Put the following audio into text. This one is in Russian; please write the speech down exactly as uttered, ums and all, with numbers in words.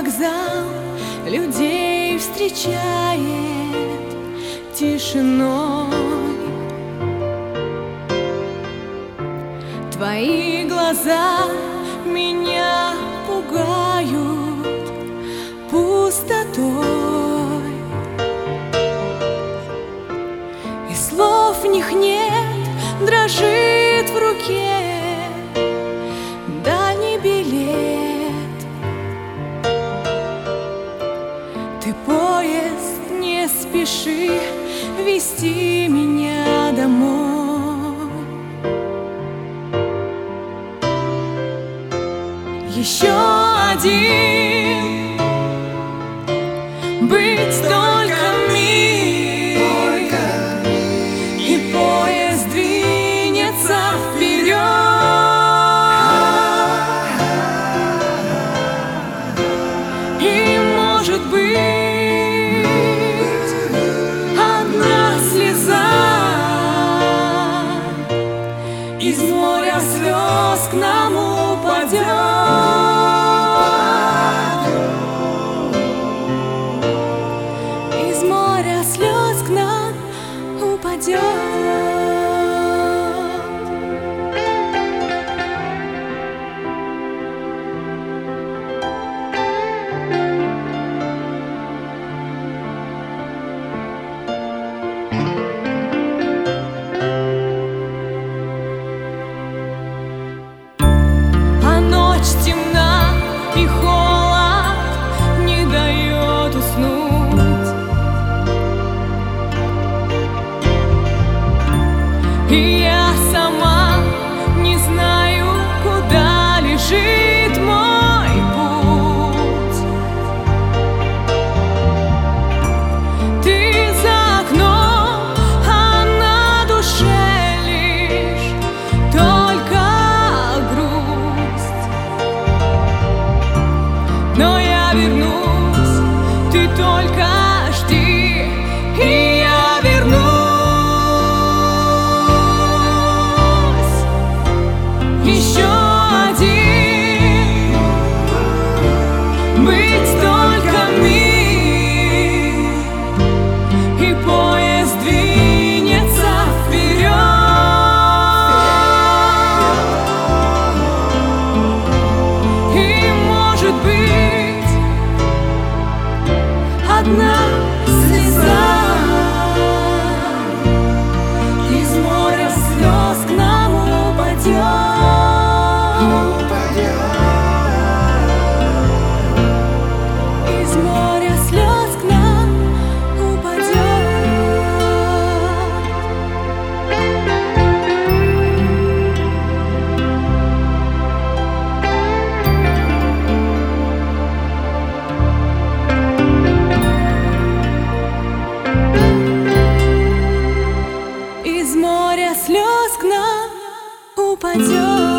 вокзал людей встречает тишиной. Твои глаза меня пугают пустотой, и слов в них нет, дрожит в руке дальний билет. Ты, поезд, не спеши вести меня домой. Еще один быть только миг, и поезд двинется вперед. И может быть одна слеза из моря слез к нам упадет. Из моря слез к нам упадет. Темна и холод не дает уснуть, и я сама не знаю, куда лежит мой путь. Ты за окном, а на душе лишь только грусть. Но я вернусь, ты только жди, и я вернусь. Еще один быть только миг, и поезд двинется вперед. И может быть одна слеза из моря слез к нам упадет. Из моря слез к нам упадет. Из моря слез к нам упадет.